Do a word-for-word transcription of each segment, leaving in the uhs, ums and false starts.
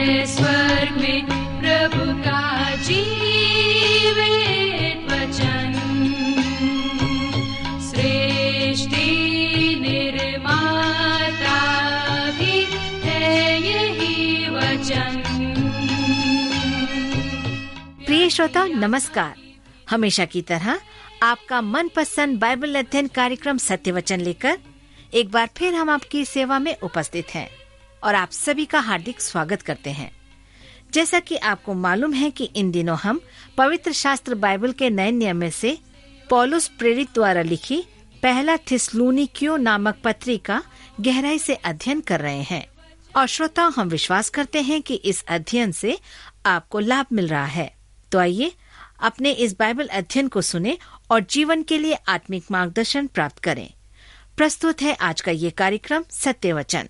है स्वर्ग में प्रभु का जीवित वचन। सृष्टि निर्माता भी है यही वचन। प्रिय श्रोता नमस्कार। हमेशा की तरह आपका मनपसंद बाइबल अध्ययन कार्यक्रम सत्य वचन लेकर एक बार फिर हम आपकी सेवा में उपस्थित हैं और आप सभी का हार्दिक स्वागत करते हैं। जैसा कि आपको मालूम है कि इन दिनों हम पवित्र शास्त्र बाइबल के नए नियम में से पौलुस प्रेरित द्वारा लिखी पहला थिस्सलुनीकियों नामक पत्री का गहराई से अध्ययन कर रहे हैं और श्रोताओ हम विश्वास करते हैं कि इस अध्ययन से आपको लाभ मिल रहा है। तो आइए अपने इस बाइबल अध्ययन को सुने और जीवन के लिए आत्मिक मार्गदर्शन प्राप्त करें। प्रस्तुत है आज का ये कार्यक्रम सत्य वचन।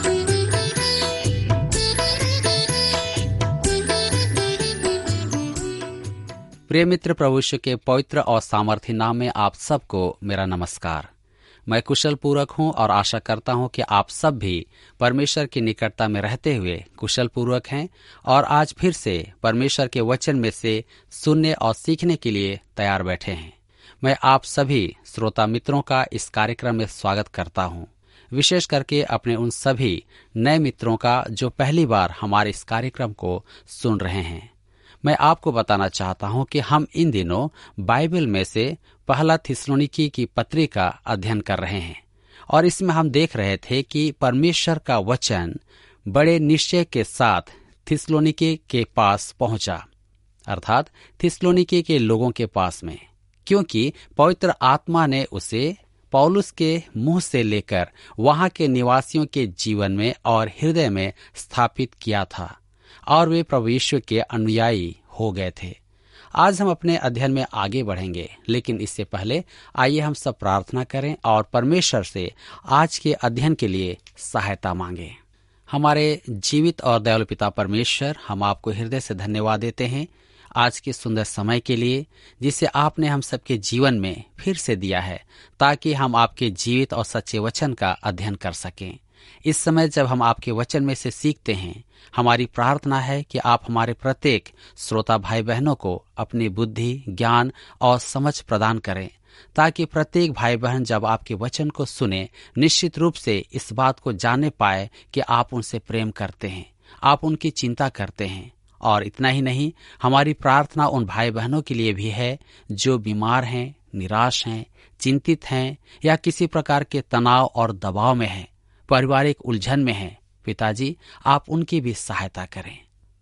प्रिय मित्र, प्रभु यीशु के पवित्र और सामर्थी नाम में आप सबको मेरा नमस्कार। मैं कुशल पूर्वक हूँ और आशा करता हूँ कि आप सब भी परमेश्वर की निकटता में रहते हुए कुशल पूर्वक हैं और आज फिर से परमेश्वर के वचन में से सुनने और सीखने के लिए तैयार बैठे हैं। मैं आप सभी श्रोता मित्रों का इस कार्यक्रम में स्वागत करता हूँ, विशेष करके अपने उन सभी नए मित्रों का जो पहली बार हमारे इस कार्यक्रम को सुन रहे हैं। मैं आपको बताना चाहता हूं कि हम इन दिनों बाइबल में से पहला थिस्सलुनीकी की पत्री का अध्ययन कर रहे हैं और इसमें हम देख रहे थे कि परमेश्वर का वचन बड़े निश्चय के साथ थिस्सलुनीकी के पास पहुंचा, अर्थात थिस्सलुनीकी के लोगों के पास में, क्योंकि पवित्र आत्मा ने उसे पौलुस के मुंह से लेकर वहां के निवासियों के जीवन में और हृदय में स्थापित किया था और वे प्रभु यीशु के अनुयायी हो गए थे। आज हम अपने अध्ययन में आगे बढ़ेंगे, लेकिन इससे पहले आइए हम सब प्रार्थना करें और परमेश्वर से आज के अध्ययन के लिए सहायता मांगें। हमारे जीवित और दयालु पिता परमेश्वर, हम आपको हृदय से धन्यवाद देते हैं आज के सुंदर समय के लिए जिसे आपने हम सबके जीवन में फिर से दिया है, ताकि हम आपके जीवित और सच्चे वचन का अध्ययन कर सकें। इस समय जब हम आपके वचन में से सीखते हैं, हमारी प्रार्थना है कि आप हमारे प्रत्येक श्रोता भाई बहनों को अपनी बुद्धि, ज्ञान और समझ प्रदान करें, ताकि प्रत्येक भाई बहन जब आपके वचन को सुने निश्चित रूप से इस बात को जानने पाए कि आप उनसे प्रेम करते हैं, आप उनकी चिंता करते हैं। और इतना ही नहीं, हमारी प्रार्थना उन भाई बहनों के लिए भी है जो बीमार हैं, निराश हैं, चिंतित हैं या किसी प्रकार के तनाव और दबाव में हैं, पारिवारिक उलझन में हैं। पिताजी, आप उनकी भी सहायता करें।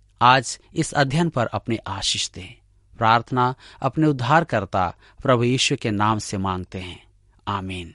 आज इस अध्ययन पर अपनी आशीष दें। प्रार्थना अपने उद्धारकर्ता प्रभु यीशु के नाम से मांगते हैं, आमीन।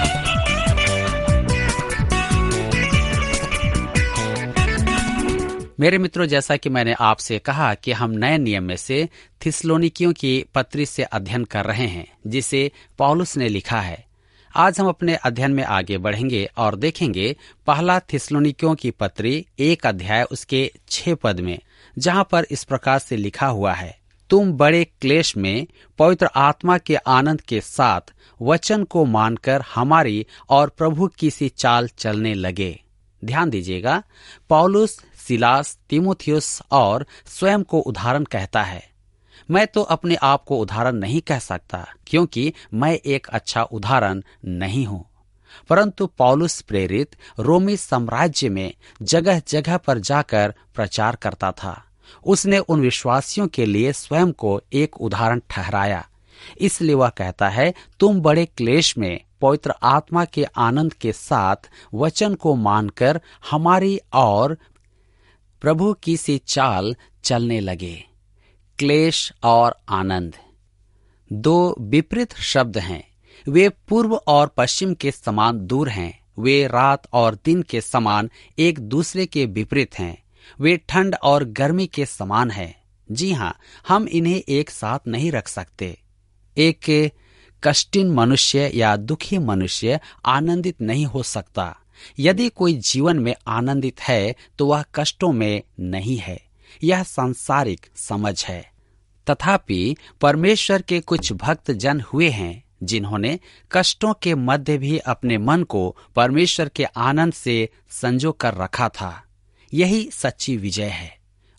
मेरे मित्रों, जैसा कि मैंने आपसे कहा कि हम नए नियम में से थिस्सलुनीकियों की पत्री से अध्ययन कर रहे हैं जिसे पौलुस ने लिखा है। आज हम अपने अध्ययन में आगे बढ़ेंगे और देखेंगे पहला थिस्सलुनीकियों की पत्री एक अध्याय उसके छह पद में, जहां पर इस प्रकार से लिखा हुआ है, तुम बड़े क्लेश में पवित्र आत्मा के आनंद के साथ वचन को मानकर हमारी और प्रभु की सी चाल चलने लगे। ध्यान दीजिएगा, पौलुस, सिलास, तीमुथियुस और स्वयं को उदाहरण कहता है। मैं तो अपने आप को उदाहरण नहीं कह सकता, क्योंकि मैं एक अच्छा उदाहरण नहीं हूँ, परंतु पौलुस प्रेरित रोमी साम्राज्य में जगह जगह पर जाकर प्रचार करता था। उसने उन विश्वासियों के लिए स्वयं को एक उदाहरण ठहराया। इसलिए वह कहता है, तुम बड़े क्लेश में पवित्र आत्मा के आनंद के साथ वचन को मानकर हमारी और प्रभु की सी चाल चलने लगे। क्लेश और आनंद दो विपरीत शब्द हैं। वे पूर्व और पश्चिम के समान दूर हैं। वे रात और दिन के समान एक दूसरे के विपरीत हैं। वे ठंड और गर्मी के समान हैं। जी हाँ, हम इन्हें एक साथ नहीं रख सकते। एक कष्टीन मनुष्य या दुखी मनुष्य आनंदित नहीं हो सकता। यदि कोई जीवन में आनंदित है तो वह कष्टों में नहीं है। यह सांसारिक समझ है। तथापि परमेश्वर के कुछ भक्त जन हुए हैं जिन्होंने कष्टों के मध्य भी अपने मन को परमेश्वर के आनंद से संजो कर रखा था। यही सच्ची विजय है।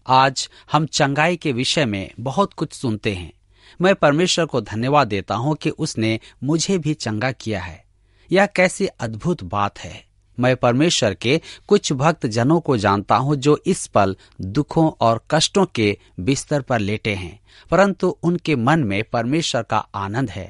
आज हम चंगाई के विषय में बहुत कुछ सुनते हैं। मैं परमेश्वर को धन्यवाद देता हूं कि उसने मुझे भी चंगा किया है। यह कैसी अद्भुत बात है। मैं परमेश्वर के कुछ भक्त जनों को जानता हूं जो इस पल दुखों और कष्टों के बिस्तर पर लेटे हैं, परंतु उनके मन में परमेश्वर का आनंद है।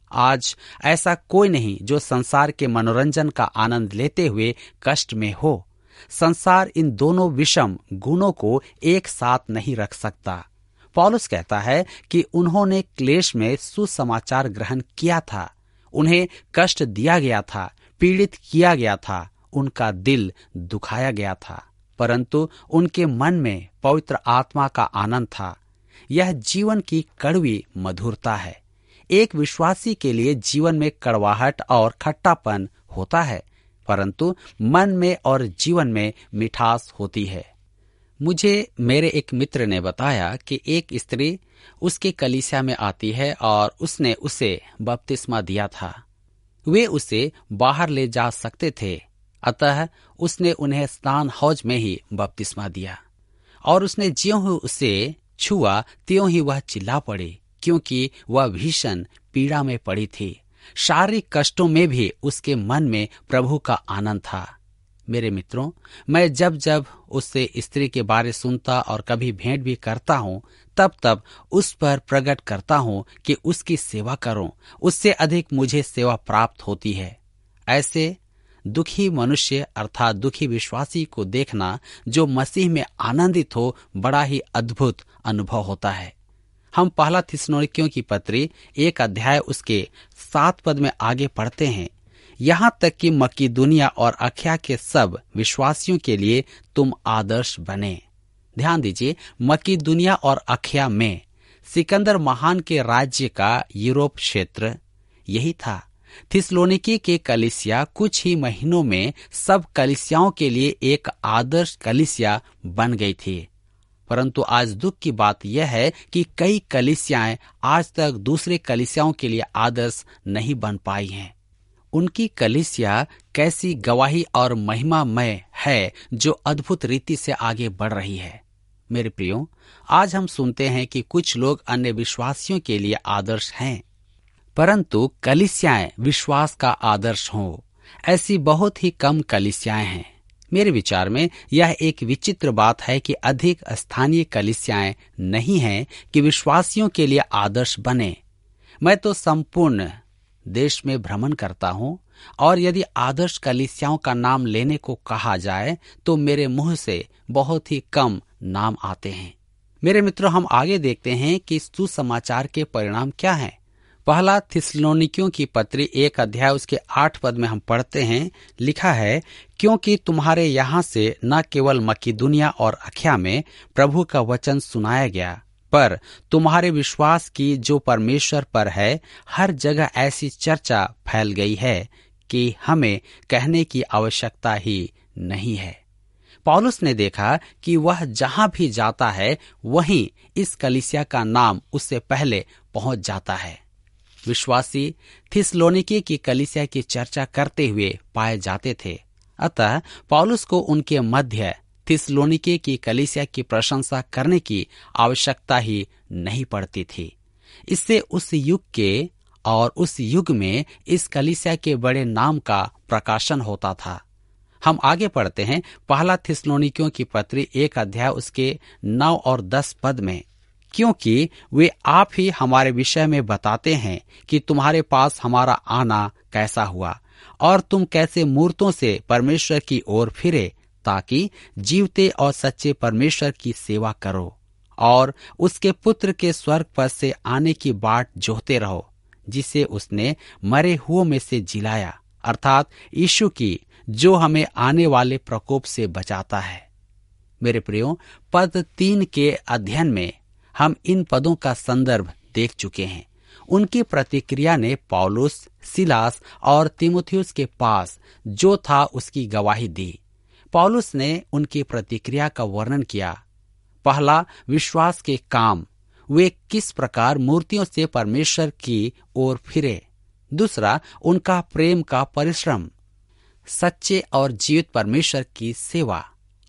आज ऐसा कोई नहीं जो संसार के मनोरंजन का आनंद लेते हुए कष्ट में हो। संसार इन दोनों विषम गुणों को एक साथ नहीं रख सकता। पौलुस कहता है कि उन्होंने क्लेश में सुसमाचार ग्रहण किया था, उन्हें कष्ट दिया गया था, पीड़ित किया गया था, उनका दिल दुखाया गया था, परंतु उनके मन में पवित्र आत्मा का आनंद था। यह जीवन की कड़वी मधुरता है। एक विश्वासी के लिए जीवन में कड़वाहट और खट्टापन होता है, परंतु मन में और जीवन में मिठास होती है। मुझे मेरे एक मित्र ने बताया कि एक स्त्री उसके कलीसिया में आती है और उसने उसे बपतिस्मा दिया था। वे उसे बाहर ले जा सकते थे, अतः उसने उन्हें स्नान हौज में ही बपतिस्मा दिया और उसने ज्यों ही उसे छुआ त्यों ही वह चिल्ला पड़ी, क्योंकि वह भीषण पीड़ा में पड़ी थी। शारीरिक कष्टों में भी उसके मन में प्रभु का आनंद था। मेरे मित्रों, मैं जब जब उससे स्त्री के बारे सुनता और कभी भेंट भी करता हूँ, तब तब उस पर प्रकट करता हूँ कि उसकी सेवा करूँ। उससे अधिक मुझे सेवा प्राप्त होती है। ऐसे दुखी मनुष्य अर्थात दुखी विश्वासी को देखना जो मसीह में आनंदित हो, बड़ा ही अद्भुत अनुभव होता है। हम पहला थिस्सलुनीकियों की पत्री एक अध्याय उसके सात पद में आगे पढ़ते हैं, यहाँ तक कि मकीदुनिया और अखया के सब विश्वासियों के लिए तुम आदर्श बने। ध्यान दीजिए, मकीदुनिया और अखया में सिकंदर महान के राज्य का यूरोप क्षेत्र यही था। थिस्सलुनीकी के कलीसिया कुछ ही महीनों में सब कलीसियाओं के लिए एक आदर्श कलीसिया बन गई थी, परंतु आज दुख की बात यह है कि कई कलीसियाएं आज तक दूसरे कलीसियाओं के लिए आदर्श नहीं बन पाई हैं। उनकी कलीसिया कैसी गवाही और महिमामय है जो अद्भुत रीति से आगे बढ़ रही है। मेरे प्रियो, आज हम सुनते हैं कि कुछ लोग अन्य विश्वासियों के लिए आदर्श हैं, परंतु कलीसियाएं विश्वास का आदर्श हों, ऐसी बहुत ही कम कलीसियाएं हैं। मेरे विचार में यह एक विचित्र बात है कि अधिक स्थानीय कलीसियाएं नहीं हैं कि विश्वासियों के लिए आदर्श बने। मैं तो संपूर्ण देश में भ्रमण करता हूँ और यदि आदर्श कलीसियाओं का नाम लेने को कहा जाए तो मेरे मुंह से बहुत ही कम नाम आते हैं। मेरे मित्रों, हम आगे देखते हैं कि सुसमाचार के परिणाम क्या हैं। पहला थिस्सलुनीकियों की पत्री एक अध्याय उसके आठ पद में हम पढ़ते हैं, लिखा है, क्योंकि तुम्हारे यहाँ से न केवल मकीदुनिया और अखया में प्रभु का वचन सुनाया गया, पर तुम्हारे विश्वास की जो परमेश्वर पर है हर जगह ऐसी चर्चा फैल गई है कि हमें कहने की आवश्यकता ही नहीं है। पौलुस ने देखा कि वह जहां भी जाता है वहीं इस कलीसिया का नाम उससे पहले पहुंच जाता है। विश्वासी थिस्सलुनीकी की कलीसिया की चर्चा करते हुए पाए जाते थे, अतः पौलुस को उनके मध्य थिस्सलुनीकी की कलीसिया की प्रशंसा करने की आवश्यकता ही नहीं पड़ती थी। इससे उस युग के और उस युग में इस कलीसिया के बड़े नाम का प्रकाशन होता था। हम आगे पढ़ते हैं पहला थिस्सलुनीकियों की पत्री एक अध्याय उसके नौ और दस पद में, क्योंकि वे आप ही हमारे विषय में बताते हैं कि तुम्हारे पास हमारा आना कैसा हुआ और तुम कैसे मूर्तों से परमेश्वर की ओर फिरे, ताकि जीवते और सच्चे परमेश्वर की सेवा करो और उसके पुत्र के स्वर्ग पद से आने की बाट जोहते रहो, जिसे उसने मरे हुओं में से जिलाया, अर्थात यीशु की, जो हमें आने वाले प्रकोप से बचाता है। मेरे प्रियो, पद तीन के अध्ययन में हम इन पदों का संदर्भ देख चुके हैं। उनकी प्रतिक्रिया ने पौलुस, सिलास और तीमुथियुस के पास जो था उसकी गवाही दी। पौलुस ने उनकी प्रतिक्रिया का वर्णन किया। पहला, विश्वास के काम, वे किस प्रकार मूर्तियों से परमेश्वर की ओर फिरे। दूसरा, उनका प्रेम का परिश्रम, सच्चे और जीवित परमेश्वर की सेवा।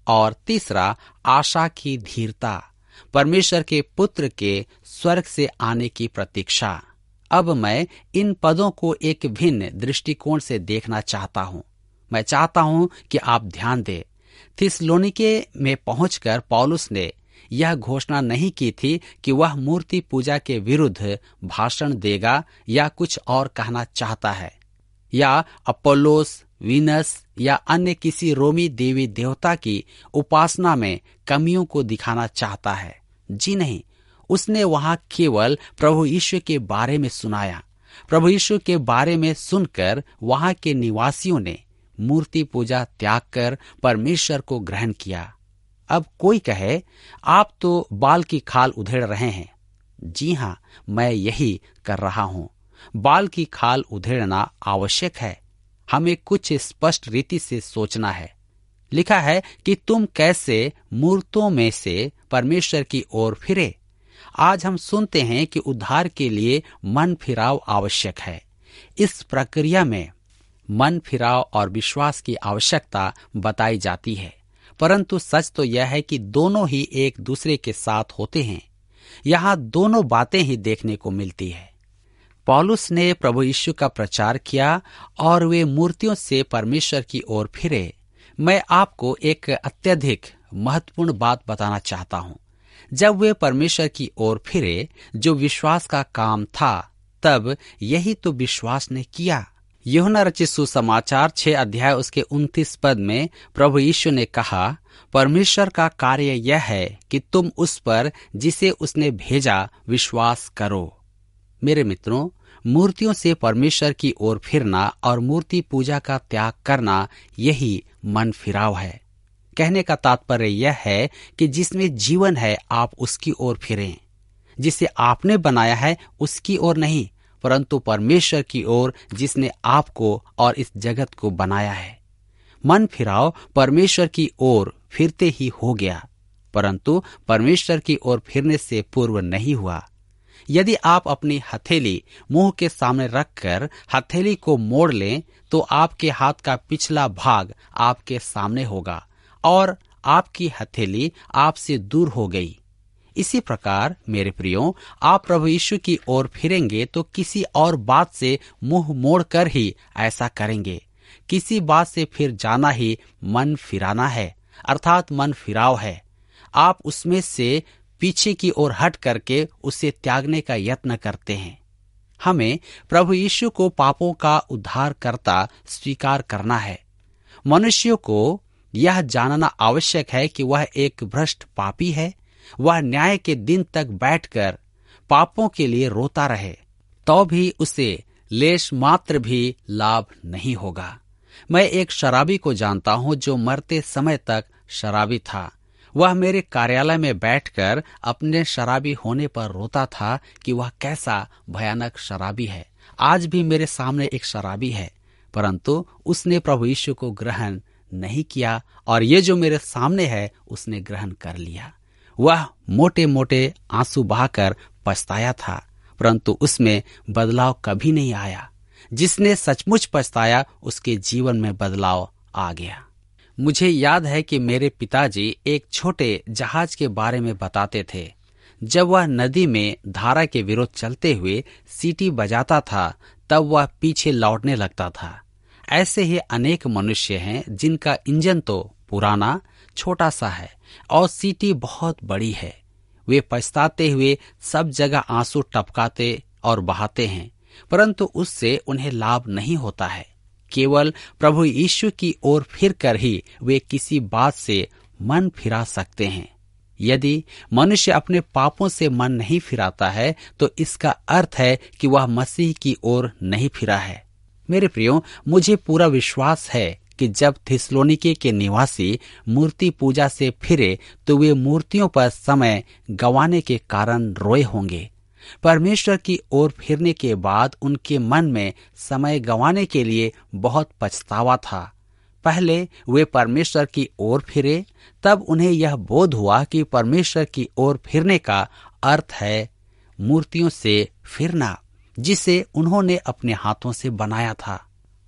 और तीसरा आशा की धीरता, परमेश्वर के पुत्र के स्वर्ग से आने की प्रतीक्षा। अब मैं इन पदों को एक भिन्न दृष्टिकोण से देखना चाहता हूँ। मैं चाहता हूँ कि आप ध्यान दें। थिस्सलुनीके में पहुंचकर पौलुस ने यह घोषणा नहीं की थी कि वह मूर्ति पूजा के विरुद्ध भाषण देगा या कुछ और कहना चाहता है, या अपोलोस, वीनस या अन्य किसी रोमी देवी देवता की उपासना में कमियों को दिखाना चाहता है। जी नहीं, उसने वहां केवल प्रभु यीशु के बारे में सुनाया। प्रभु यीशु के बारे में सुनकर वहां के निवासियों ने मूर्ति पूजा त्याग कर परमेश्वर को ग्रहण किया। अब कोई कहे, आप तो बाल की खाल उधेड़ रहे हैं। जी हाँ, मैं यही कर रहा हूँ। बाल की खाल उधेड़ना आवश्यक है। हमें कुछ स्पष्ट रीति से सोचना है। लिखा है कि तुम कैसे मूर्तों में से परमेश्वर की ओर फिरे। आज हम सुनते हैं कि उद्धार के लिए मन फिराव आवश्यक है। इस प्रक्रिया में मन फिराव और विश्वास की आवश्यकता बताई जाती है, परंतु सच तो यह है कि दोनों ही एक दूसरे के साथ होते हैं। यहाँ दोनों बातें ही देखने को मिलती है। पौलुस ने प्रभु यीशु का प्रचार किया और वे मूर्तियों से परमेश्वर की ओर फिरे। मैं आपको एक अत्यधिक महत्वपूर्ण बात बताना चाहता हूँ। जब वे परमेश्वर की ओर फिरे, जो विश्वास का काम था, तब यही तो विश्वास ने किया। यूहन्ना रचित सुसमाचार छह अध्याय उसके उनतीस पद में प्रभु यीशु ने कहा, परमेश्वर का कार्य यह है कि तुम उस पर जिसे उसने भेजा विश्वास करो। मेरे मित्रों, मूर्तियों से परमेश्वर की ओर फिरना और मूर्ति पूजा का त्याग करना, यही मन फिराव है। कहने का तात्पर्य यह है कि जिसमें जीवन है आप उसकी ओर फिरें। जिसे आपने बनाया है उसकी ओर नहीं, परंतु परमेश्वर की ओर जिसने आपको और इस जगत को बनाया है। मन फिराव परमेश्वर की ओर फिरते ही हो गया, परंतु परमेश्वर की ओर फिरने से पूर्व नहीं हुआ। यदि आप अपनी हथेली मुंह के सामने रखकर हथेली को मोड़ लें तो आपके हाथ का पिछला भाग आपके सामने होगा और आपकी हथेली आपसे दूर हो गई। इसी प्रकार मेरे प्रियो, आप प्रभु यीशु की ओर फिरेंगे तो किसी और बात से मुंह मोड़कर ही ऐसा करेंगे। किसी बात से फिर जाना ही मन फिराना है, अर्थात मन फिराव है। आप उसमें से पीछे की ओर हट करके उसे त्यागने का यत्न करते हैं। हमें प्रभु यीशु को पापों का उद्धारकर्ता स्वीकार करना है। मनुष्यों को यह जानना आवश्यक है कि वह एक भ्रष्ट पापी है। वह न्याय के दिन तक बैठकर पापों के लिए रोता रहे तो भी उसे लेश मात्र भी लाभ नहीं होगा। मैं एक शराबी को जानता हूं जो मरते समय तक शराबी था। वह मेरे कार्यालय में बैठकर अपने शराबी होने पर रोता था कि वह कैसा भयानक शराबी है। आज भी मेरे सामने एक शराबी है, परंतु उसने प्रभु यीशु को ग्रहण नहीं किया और ये जो मेरे सामने है उसने ग्रहण कर लिया। वह मोटे मोटे आंसू बहाकर पछताया था, परंतु उसमें बदलाव कभी नहीं आया। जिसने सचमुच पछताया उसके जीवन में बदलाव आ गया। मुझे याद है कि मेरे पिताजी एक छोटे जहाज के बारे में बताते थे। जब वह नदी में धारा के विरुद्ध चलते हुए सीटी बजाता था तब वह पीछे लौटने लगता था। ऐसे ही अनेक मनुष्य हैं जिनका इंजन तो पुराना छोटा सा है और सीटी बहुत बड़ी है। वे पछताते हुए सब जगह आंसू टपकाते और बहाते हैं, परंतु उससे उन्हें लाभ नहीं होता है। केवल प्रभु यीशु की ओर फिरकर ही वे किसी बात से मन फिरा सकते हैं। यदि मनुष्य अपने पापों से मन नहीं फिराता है तो इसका अर्थ है कि वह मसीह की ओर नहीं फिरा है। मेरे प्रियो, मुझे पूरा विश्वास है कि जब थिस्सलुनीके के निवासी मूर्ति पूजा से फिरे तो वे मूर्तियों पर समय गंवाने के कारण रोए होंगे। परमेश्वर की ओर फिरने के बाद उनके मन में समय गंवाने के लिए बहुत पछतावा था। पहले वे परमेश्वर की ओर फिरे, तब उन्हें यह बोध हुआ कि परमेश्वर की ओर फिरने का अर्थ है मूर्तियों से फिरना, जिसे उन्होंने अपने हाथों से बनाया था।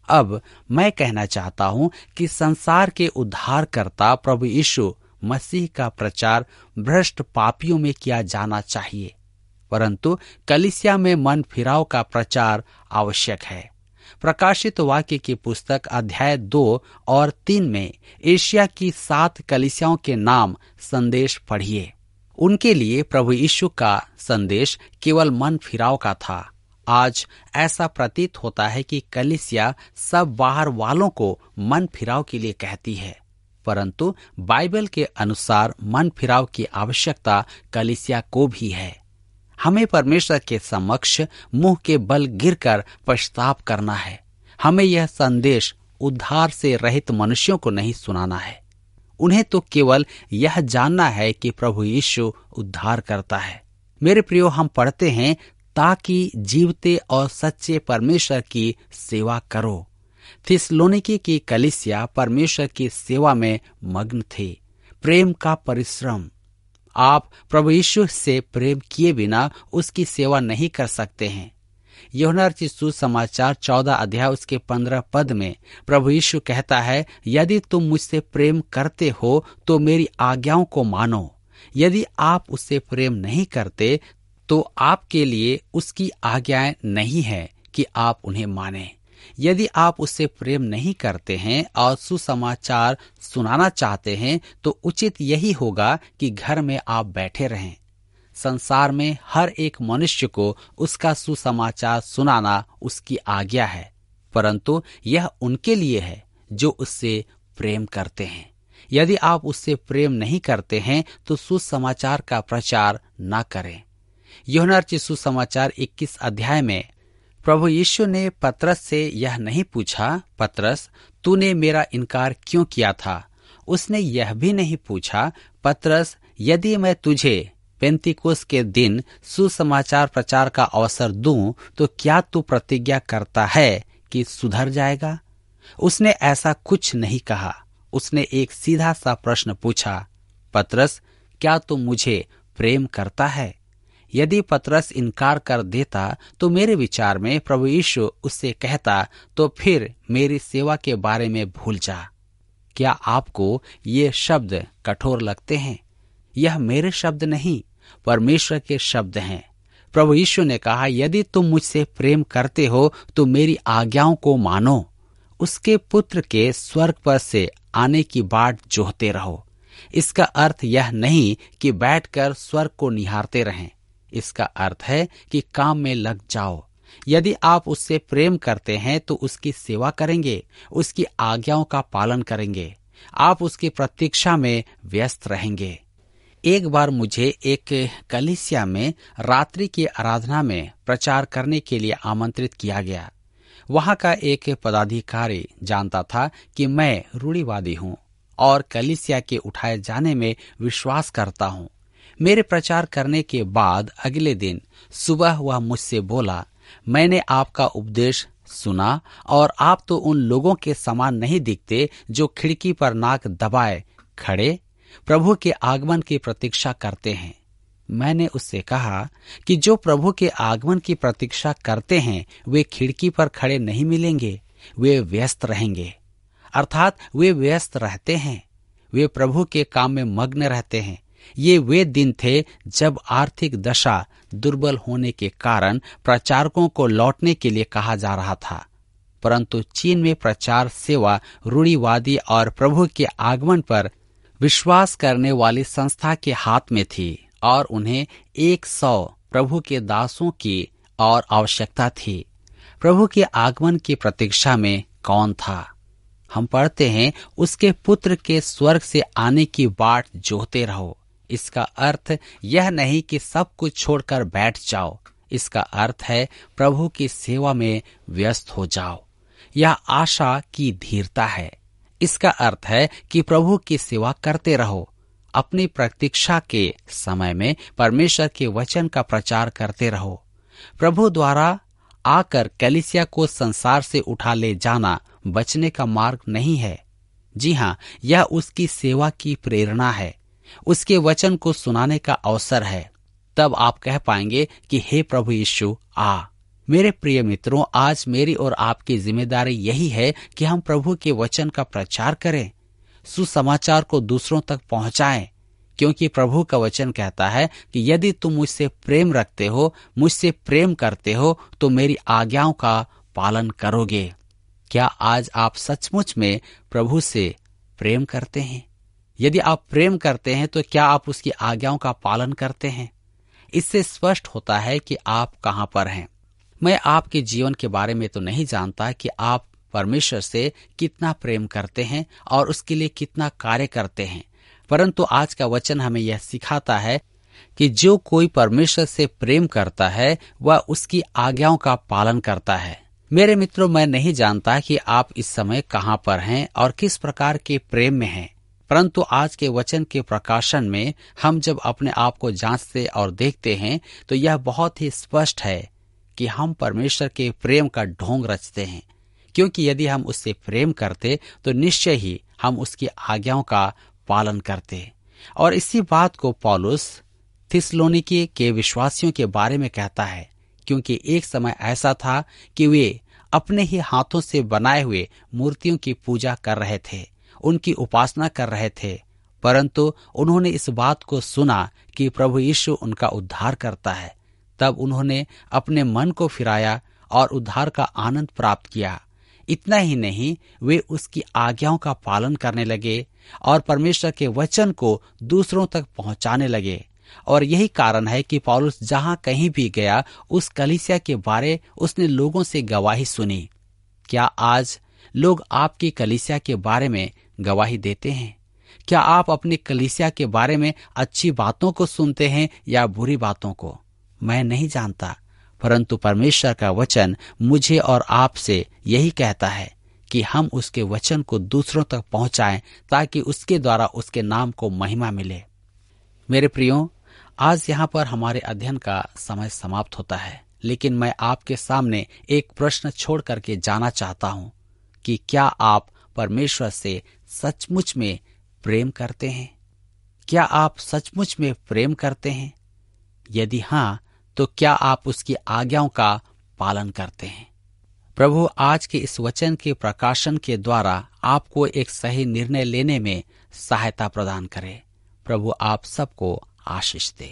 अब मैं कहना चाहता हूं कि संसार के उद्धारकर्ता प्रभु यीशु मसीह का प्रचार भ्रष्ट पापियों में किया जाना चाहिए, परंतु कलीसिया में मन फिराव का प्रचार आवश्यक है। प्रकाशित वाक्य की पुस्तक अध्याय दो और तीन में एशिया की सात कलीसियाओं के नाम संदेश पढ़िए। उनके लिए प्रभु यीशु का संदेश केवल मन फिराव का था। आज ऐसा प्रतीत होता है कि कलीसिया सब बाहर वालों को मन फिराव के लिए कहती है, परंतु बाइबल के अनुसार मन फिराव की आवश्यकता कलीसिया को भी है। हमें परमेश्वर के समक्ष मुंह के बल गिरकर पश्चाताप करना है। हमें यह संदेश उद्धार से रहित मनुष्यों को नहीं सुनाना है। उन्हें तो केवल यह जानना है कि प्रभु यीशु उद्धार करता है। मेरे प्रियो, हम पढ़ते हैं ताकि जीवते और सच्चे परमेश्वर की सेवा करो। थिस्सलुनीके की कलीसिया परमेश्वर की सेवा में मग्न थे। प्रेम का परिश्रम। आप प्रभु यीशु से प्रेम किए बिना उसकी सेवा नहीं कर सकते हैं। यूहन्ना रचित सुसमाचार चौदह अध्याय उसके पंद्रह पद में प्रभु यीशु कहता है, यदि तुम मुझसे प्रेम करते हो तो मेरी आज्ञाओं को मानो। यदि आप उससे प्रेम नहीं करते तो आपके लिए उसकी आज्ञाएं नहीं है कि आप उन्हें माने। यदि आप उससे प्रेम नहीं करते हैं और सुसमाचार सुनाना चाहते हैं तो उचित यही होगा कि घर में आप बैठे रहें। संसार में हर एक मनुष्य को उसका सुसमाचार सुनाना उसकी आज्ञा है, परंतु यह उनके लिए है जो उससे प्रेम करते हैं। यदि आप उससे प्रेम नहीं करते हैं तो सुसमाचार का प्रचार न करें। यूहन्ना रचित सुसमाचार इक्कीस अध्याय में प्रभु यीशु ने पतरस से यह नहीं पूछा, पतरस तूने मेरा इनकार क्यों किया था। उसने यह भी नहीं पूछा, पतरस यदि मैं तुझे पेंतीकोस्त के दिन सुसमाचार प्रचार का अवसर दूं तो क्या तू प्रतिज्ञा करता है कि सुधर जाएगा। उसने ऐसा कुछ नहीं कहा। उसने एक सीधा सा प्रश्न पूछा, पतरस क्या तू मुझे प्रेम करता है। यदि पतरस इनकार कर देता तो मेरे विचार में प्रभु यीशु उससे कहता, तो फिर मेरी सेवा के बारे में भूल जा। क्या आपको ये शब्द कठोर लगते हैं? यह मेरे शब्द नहीं, परमेश्वर के शब्द हैं। प्रभु यीशु ने कहा, यदि तुम मुझसे प्रेम करते हो तो मेरी आज्ञाओं को मानो। उसके पुत्र के स्वर्ग पर से आने की बाट जोहते रहो। इसका अर्थ यह नहीं कि बैठकर स्वर्ग को निहारते रहें। इसका अर्थ है कि काम में लग जाओ। यदि आप उससे प्रेम करते हैं तो उसकी सेवा करेंगे, उसकी आज्ञाओं का पालन करेंगे, आप उसकी प्रतीक्षा में व्यस्त रहेंगे। एक बार मुझे एक कलीसिया में रात्रि की आराधना में प्रचार करने के लिए आमंत्रित किया गया। वहां का एक पदाधिकारी जानता था कि मैं रूढ़िवादी हूं और कलीसिया के उठाए जाने में विश्वास करता हूं। मेरे प्रचार करने के बाद अगले दिन सुबह वह मुझसे बोला, मैंने आपका उपदेश सुना और आप तो उन लोगों के समान नहीं दिखते जो खिड़की पर नाक दबाए खड़े प्रभु के आगमन की प्रतीक्षा करते हैं। मैंने उससे कहा कि जो प्रभु के आगमन की प्रतीक्षा करते हैं वे खिड़की पर खड़े नहीं मिलेंगे, वे व्यस्त रहेंगे। अर्थात वे व्यस्त रहते हैं, वे प्रभु के काम में मग्न रहते हैं। ये वे दिन थे जब आर्थिक दशा दुर्बल होने के कारण प्रचारकों को लौटने के लिए कहा जा रहा था, परंतु चीन में प्रचार सेवा रूढ़िवादी और प्रभु के आगमन पर विश्वास करने वाली संस्था के हाथ में थी और उन्हें एक सौ प्रभु के दासों की और आवश्यकता थी। प्रभु के आगमन की प्रतीक्षा में कौन था? हम पढ़ते हैं, उसके पुत्र के स्वर्ग से आने की बाट जोहते रहो। इसका अर्थ यह नहीं कि सब कुछ छोड़कर बैठ जाओ। इसका अर्थ है प्रभु की सेवा में व्यस्त हो जाओ। यह आशा की धीरता है। इसका अर्थ है कि प्रभु की सेवा करते रहो। अपनी प्रतीक्षा के समय में परमेश्वर के वचन का प्रचार करते रहो। प्रभु द्वारा आकर कलीसिया को संसार से उठा ले जाना बचने का मार्ग नहीं है। जी हाँ, यह उसकी सेवा की प्रेरणा है, उसके वचन को सुनाने का अवसर है। तब आप कह पाएंगे कि हे प्रभु यीशु आ। मेरे प्रिय मित्रों, आज मेरी और आपकी जिम्मेदारी यही है कि हम प्रभु के वचन का प्रचार करें, सुसमाचार को दूसरों तक पहुंचाएं, क्योंकि प्रभु का वचन कहता है कि यदि तुम मुझसे प्रेम रखते हो, मुझसे प्रेम करते हो, तो मेरी आज्ञाओं का पालन करोगे। क्या आज आप सचमुच में प्रभु से प्रेम करते हैं? यदि आप प्रेम करते हैं तो क्या आप उसकी आज्ञाओं का पालन करते हैं? इससे स्पष्ट होता है कि आप कहां पर हैं। मैं आपके जीवन के बारे में तो नहीं जानता कि आप परमेश्वर से कितना प्रेम करते हैं और उसके लिए कितना कार्य करते हैं, परंतु आज का वचन हमें यह सिखाता है कि जो कोई परमेश्वर से प्रेम करता है वह उसकी आज्ञाओं का पालन करता है। मेरे मित्रों, मैं नहीं जानता कि आप इस समय कहां पर हैं और किस प्रकार के प्रेम में हैं, परंतु आज के वचन के प्रकाशन में हम जब अपने आप को जांचते और देखते हैं तो यह बहुत ही स्पष्ट है कि हम परमेश्वर के प्रेम का ढोंग रचते हैं, क्योंकि यदि हम उससे प्रेम करते तो निश्चय ही हम उसकी आज्ञाओं का पालन करते। और इसी बात को पौलुस थिस्सलुनीके के विश्वासियों के बारे में कहता है, क्योंकि एक समय ऐसा था कि वे अपने ही हाथों से बनाए हुए मूर्तियों की पूजा कर रहे थे, उनकी उपासना कर रहे थे, परंतु उन्होंने इस बात को सुना कि प्रभु यीशु उनका उद्धार करता है। तब उन्होंने अपने मन को फिराया और उद्धार का आनंद प्राप्त किया। इतना ही नहीं, वे उसकी आज्ञाओं का पालन करने लगे और परमेश्वर के वचन को दूसरों तक पहुंचाने लगे। और यही कारण है कि पौलुस जहां कहीं भी गया, उस कलीसिया के बारे उसने लोगों से गवाही सुनी। क्या आज लोग आपकी कलीसिया के बारे में गवाही देते हैं? क्या आप अपनी कलीसिया के बारे में अच्छी बातों को सुनते हैं या बुरी बातों को? मैं नहीं जानता, परंतु परमेश्वर का वचन मुझे और आपसे यही कहता है कि हम उसके वचन को दूसरों तक पहुंचाएं, ताकि उसके द्वारा उसके नाम को महिमा मिले। मेरे प्रियो, आज यहाँ पर हमारे अध्ययन का समय समाप्त होता है, लेकिन मैं आपके सामने एक प्रश्न छोड़ करके जाना चाहता हूँ कि क्या आप परमेश्वर से सचमुच में प्रेम करते हैं? क्या आप सचमुच में प्रेम करते हैं? यदि हाँ, तो क्या आप उसकी आज्ञाओं का पालन करते हैं? प्रभु आज के इस वचन के प्रकाशन के द्वारा आपको एक सही निर्णय लेने में सहायता प्रदान करे। प्रभु आप सबको आशीष दे।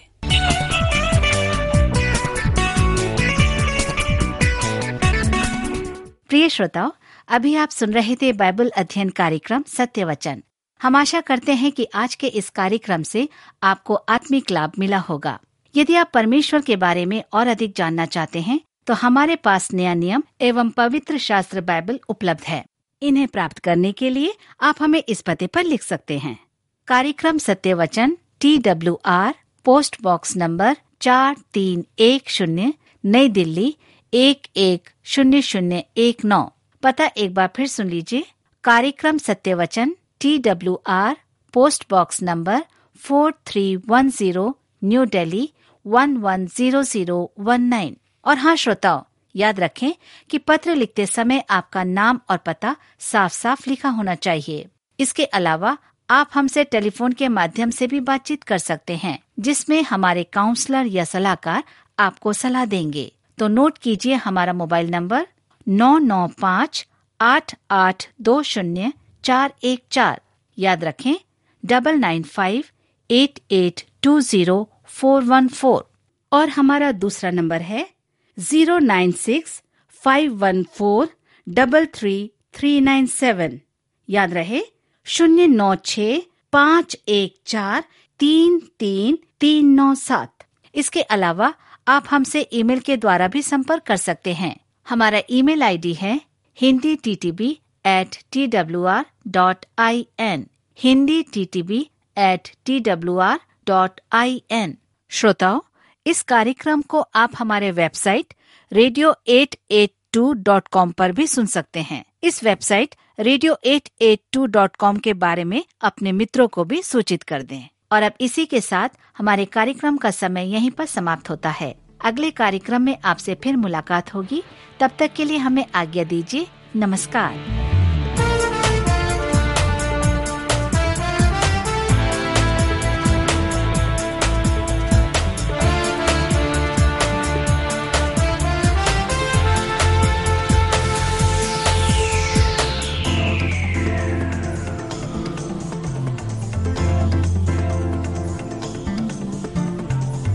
प्रिय श्रोताओ, अभी आप सुन रहे थे बाइबल अध्ययन कार्यक्रम सत्य वचन। हम आशा करते हैं कि आज के इस कार्यक्रम से आपको आत्मिक लाभ मिला होगा। यदि आप परमेश्वर के बारे में और अधिक जानना चाहते हैं तो हमारे पास नया नियम एवं पवित्र शास्त्र बाइबल उपलब्ध है। इन्हें प्राप्त करने के लिए आप हमें इस पते पर लिख सकते हैं। कार्यक्रम सत्य वचन, T W R, post box number चार तीन एक शून्य, नई दिल्ली एक एक शून्य शून्य एक नौ। पता एक बार फिर सुन लीजिए। कार्यक्रम सत्य वचन, T W R, post box number four three one zero, New Delhi one one zero zero one nine. और हाँ श्रोताओ, याद रखें कि पत्र लिखते समय आपका नाम और पता साफ साफ लिखा होना चाहिए। इसके अलावा आप हमसे टेलीफोन के माध्यम से भी बातचीत कर सकते हैं, जिसमें हमारे काउंसलर या सलाहकार आपको सलाह देंगे। तो नोट कीजिए हमारा मोबाइल नंबर नौ नौ पाँच आठ आठ दो शून्य चार एक चार। याद रखें double nine five eight eight two zero four one four. और हमारा दूसरा नंबर है zero nine six five one four double three three nine seven. याद रहे शून्य नौ छ पाँच एक चार तीन तीन तीन नौ सात। इसके अलावा आप हमसे ईमेल के द्वारा भी संपर्क कर सकते हैं। हमारा ईमेल आईडी है Hindi T T B at T W R dot I N, Hindi T T B at T W R dot I N. श्रोताओ, इस कार्यक्रम को आप हमारे website radio eight eight two dot com पर भी सुन सकते हैं। इस website radio eight eight two dot com के बारे में अपने मित्रों को भी सूचित कर दें। और अब इसी के साथ हमारे कार्यक्रम का समय यहीं पर समाप्त होता है। अगले कार्यक्रम में आपसे फिर मुलाकात होगी। तब तक के लिए हमें आज्ञा दीजिए। नमस्कार।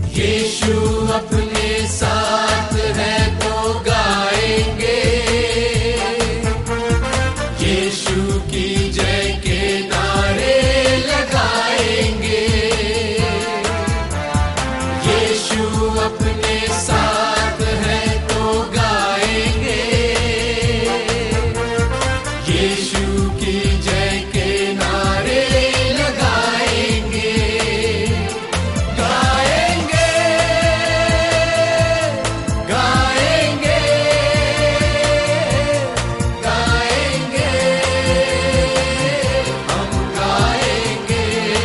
यीशु अपने साथ है तो गाएंगे, यीशु की जय के नारे लगाएंगे। यीशु अपने साथ है तो गाएंगे, यीशु की जय के नारे लगाएंगे। गाएंगे, गाएंगे, गाएंगे, हम गाएंगे,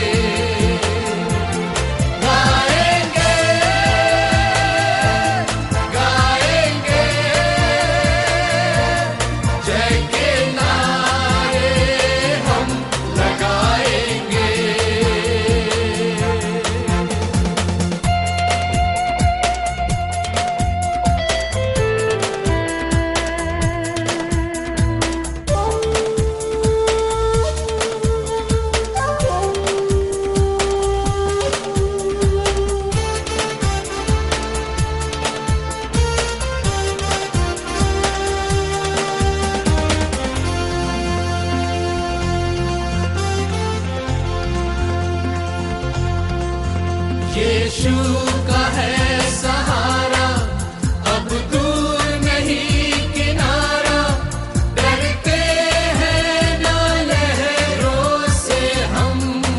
गाएंगे, गाएंगे, जय के नारे हम लगाएंगे। यीशु का है सहारा, अब दूर नहीं किनारा, डरते हैं न लहरों से हम।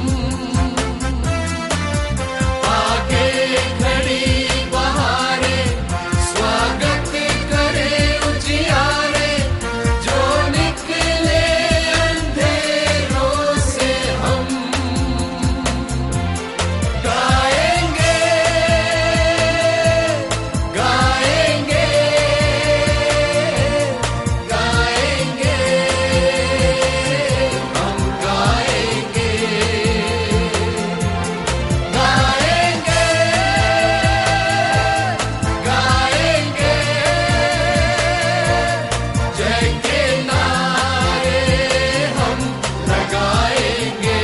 आगे खड़ी बहारें स्वागत करे उजियारे, जो निकले अंधेरों से हम। गाएंगे, गाएंगे, गाएंगे, हम गाएंगे, गाएंगे, गाएंगे, जय के नारे हम लगाएंगे।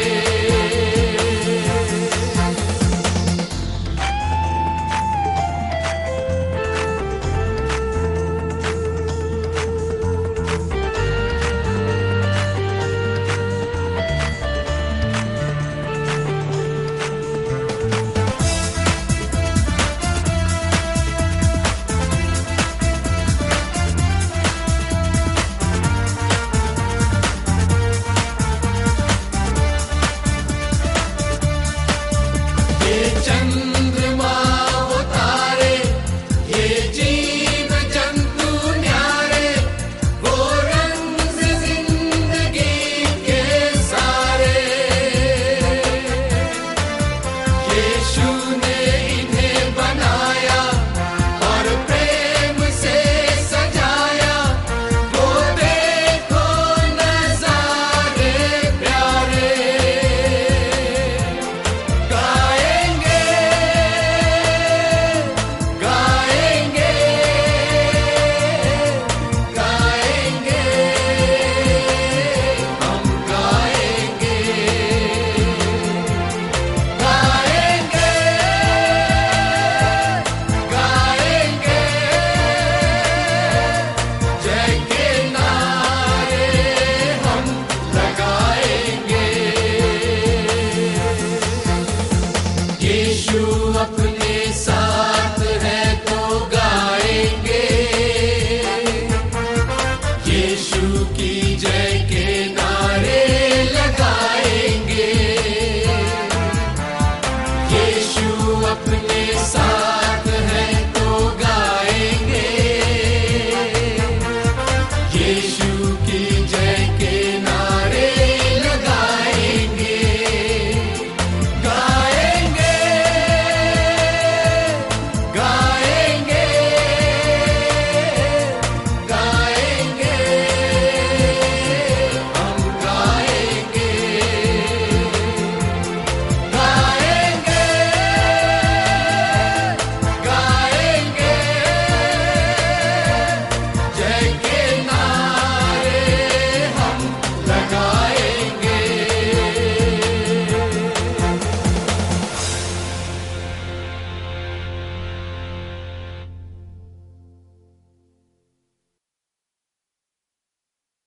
ये चंद